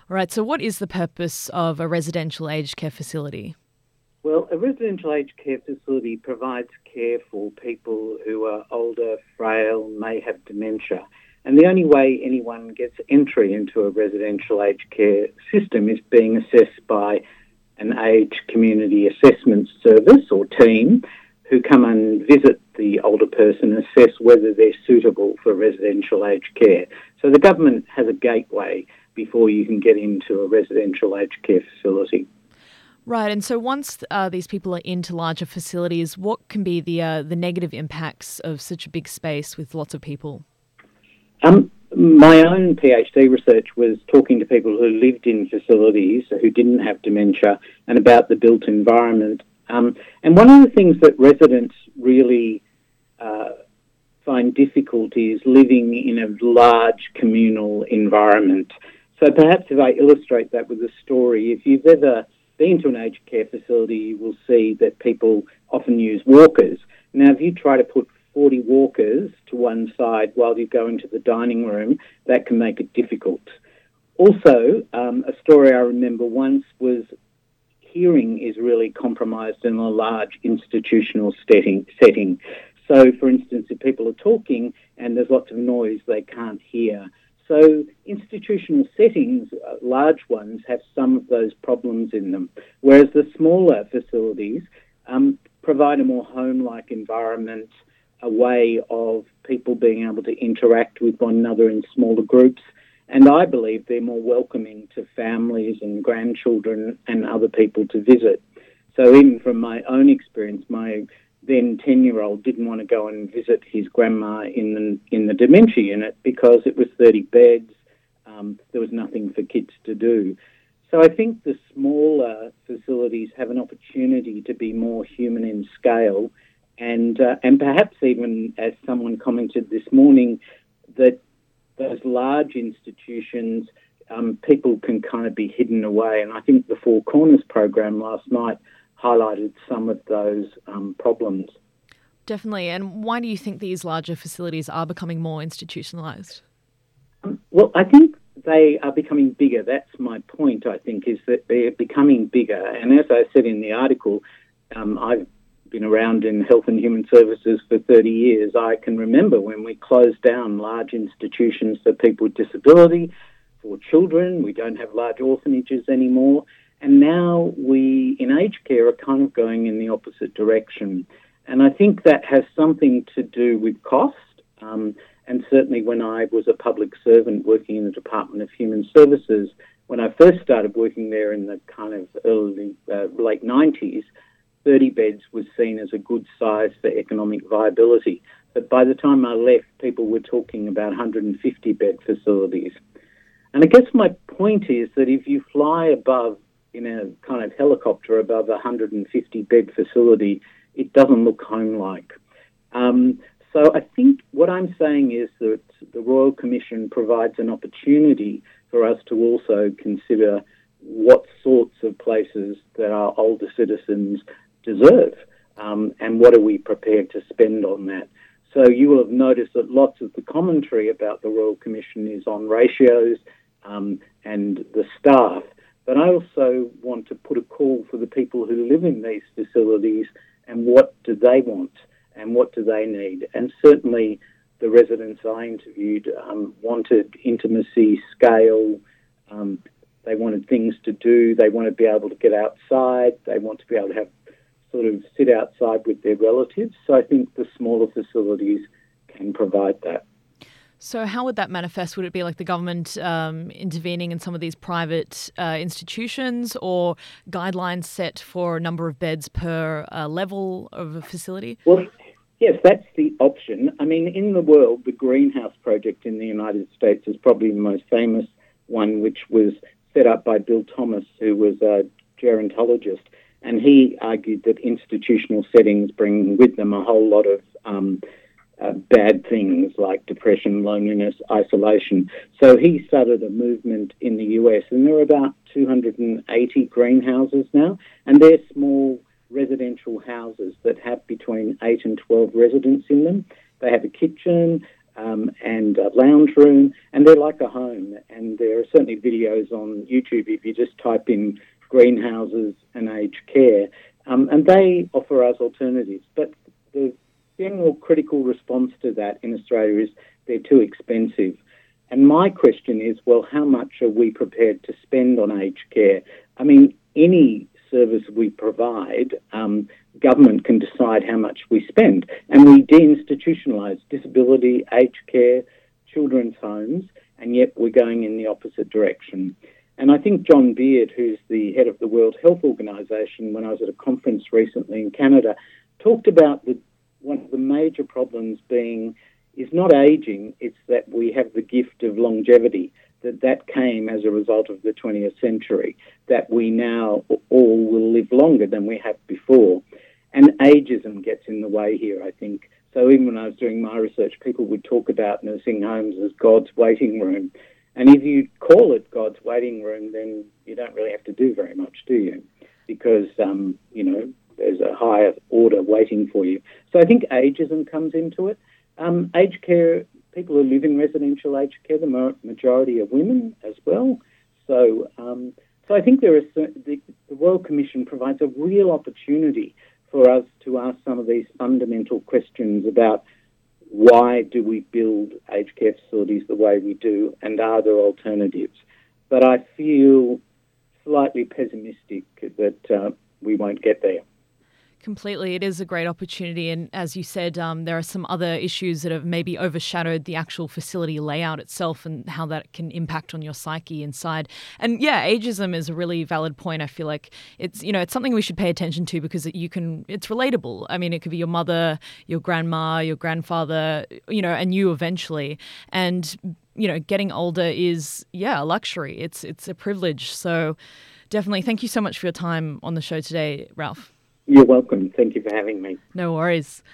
All right, so what is the purpose of a residential aged care facility? Well, a residential aged care facility provides care for people who are older, frail, may have dementia. And the only way anyone gets entry into a residential aged care system is being assessed by an aged community assessment service or team who come and visit the older person, assess whether they're suitable for residential aged care. So the government has a gateway before you can get into a residential aged care facility. Right, and so once these people are into larger facilities, what can be the negative impacts of such a big space with lots of people? My own PhD research was talking to people who lived in facilities who didn't have dementia and about the built environment. And one of the things that residents really find difficult is living in a large communal environment. So perhaps if I illustrate that with a story, if you've ever been to an aged care facility, you will see that people often use walkers. Now, if you try to put 40 walkers to one side while you go into the dining room, that can make it difficult. Also, a story I remember once was hearing is really compromised in a large institutional setting. So, for instance, if people are talking and there's lots of noise, they can't hear. So institutional settings, large ones, have some of those problems in them, whereas the smaller facilities provide a more home-like environment, a way of people being able to interact with one another in smaller groups. And I believe they're more welcoming to families and grandchildren and other people to visit. So even from my own experience, my then 10-year-old didn't want to go and visit his grandma in the dementia unit because it was 30 beds. There was nothing for kids to do. So I think the smaller facilities have an opportunity to be more human in scale, and perhaps even, as someone commented this morning, that those large institutions, people can kind of be hidden away. And I think the Four Corners program last night highlighted some of those problems. Definitely. And why do you think these larger facilities are becoming more institutionalised? Well, I think they are becoming bigger. That's my point, I think, is that they're becoming bigger. And as I said in the article, I've been around in health and human services for 30 years. I can remember when we closed down large institutions for people with disability, for children. We don't have large orphanages anymore. And now we, in aged care, are kind of going in the opposite direction. And I think that has something to do with cost. And certainly when I was a public servant working in the Department of Human Services, when I first started working there in the kind of late 90s, 30 beds was seen as a good size for economic viability. But by the time I left, people were talking about 150-bed facilities. And I guess my point is that if you fly above, in a kind of helicopter above a 150-bed facility, it doesn't look home-like. So I think what I'm saying is that the Royal Commission provides an opportunity for us to also consider what sorts of places that our older citizens deserve, and what are we prepared to spend on that. So you will have noticed that lots of the commentary about the Royal Commission is on ratios and the staff. But I also want to put a call for the people who live in these facilities and what do they want and what do they need. And certainly the residents I interviewed wanted intimacy, scale, they wanted things to do, they want to be able to get outside, they want to be able to have sort of sit outside with their relatives. So I think the smaller facilities can provide that. So how would that manifest? Would it be like the government intervening in some of these private institutions, or guidelines set for a number of beds per level of a facility? Well, yes, that's the option. I mean, in the world, the Greenhouse Project in the United States is probably the most famous one, which was set up by Bill Thomas, who was a gerontologist. And he argued that institutional settings bring with them a whole lot of bad things like depression, loneliness, isolation. So he started a movement in the US, and there are about 280 greenhouses now, and they're small residential houses that have between 8 and 12 residents in them. They have a kitchen, and a lounge room, and they're like a home. And there are certainly videos on YouTube if you just type in greenhouses and aged care, and they offer us alternatives. But the general critical response to that in Australia is they're too expensive. And my question is, well, how much are we prepared to spend on aged care? I mean, any service we provide, government can decide how much we spend. And we deinstitutionalise disability, aged care, children's homes, and yet we're going in the opposite direction. And I think John Beard, who's the head of the World Health Organization, when I was at a conference recently in Canada, talked about one of the major problems being is not ageing, it's that we have the gift of longevity, that came as a result of the 20th century, that we now all will live longer than we have before. And ageism gets in the way here, I think. So even when I was doing my research, people would talk about nursing homes as God's waiting room. And if you call it God's waiting room, then you don't really have to do very much, do you? Because, there's a higher order waiting for you. So I think ageism comes into it. Aged care, people who live in residential aged care, the majority are women as well. So I think the Royal Commission provides a real opportunity for us to ask some of these fundamental questions about why do we build aged care facilities the way we do, and are there alternatives? But I feel slightly pessimistic that we won't get there. Completely. It is a great opportunity. And as you said, there are some other issues that have maybe overshadowed the actual facility layout itself and how that can impact on your psyche inside. And yeah, ageism is a really valid point. I feel like it's something we should pay attention to because it's relatable. I mean, it could be your mother, your grandma, your grandfather, and you eventually. And, getting older is, a luxury. It's a privilege. So definitely thank you so much for your time on the show today, Ralph. You're welcome. Thank you for having me. No worries.